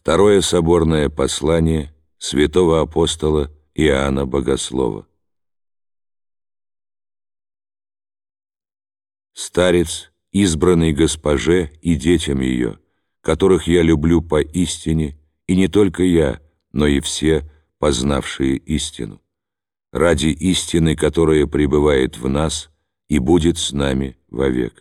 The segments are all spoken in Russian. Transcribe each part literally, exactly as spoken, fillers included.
Второе соборное послание святого апостола Иоанна Богослова. Старец, избранный госпоже и детям ее, которых я люблю поистине, и не только я, но и все, познавшие истину, ради истины, которая пребывает в нас и будет с нами вовек.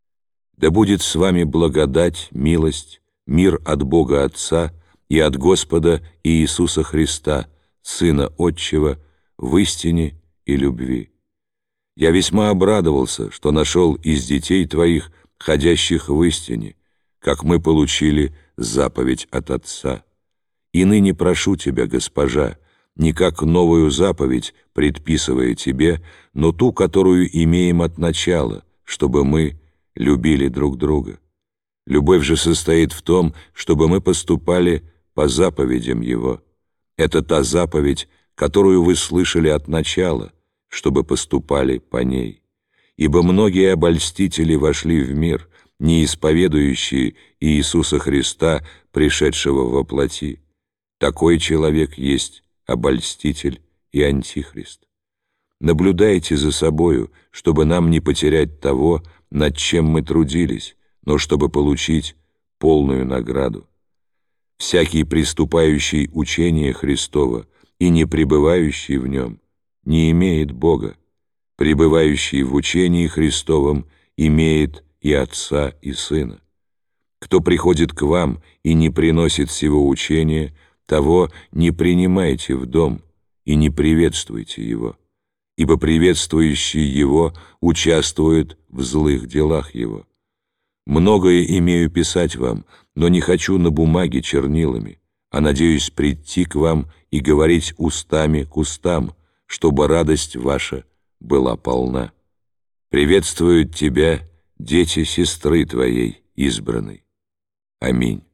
Да будет с вами благодать, милость, мир от Бога Отца и от Господа Иисуса Христа, Сына Отчего, в истине и любви. Я весьма обрадовался, что нашел из детей твоих, ходящих в истине, как мы получили заповедь от Отца. И ныне прошу тебя, госпожа, не как новую заповедь, предписывая тебе, но ту, которую имеем от начала, чтобы мы любили друг друга. Любовь же состоит в том, чтобы мы поступали по заповедям Его. Это та заповедь, которую вы слышали от начала, чтобы поступали по ней. Ибо многие обольстители вошли в мир, не исповедующие Иисуса Христа, пришедшего во плоти. Такой человек есть обольститель и антихрист. Наблюдайте за собою, чтобы нам не потерять того, над чем мы трудились, но чтобы получить полную награду. Всякий, приступающий учение Христова и не пребывающий в нем, не имеет Бога. Пребывающий в учении Христовом имеет и Отца, и Сына. Кто приходит к вам и не приносит сего учения, того не принимайте в дом и не приветствуйте его, ибо приветствующий его участвует в злых делах его. Многое имею писать вам, но не хочу на бумаге чернилами, а надеюсь прийти к вам и говорить устами к устам, чтобы радость ваша была полна. Приветствуют тебя дети сестры твоей избранной. Аминь.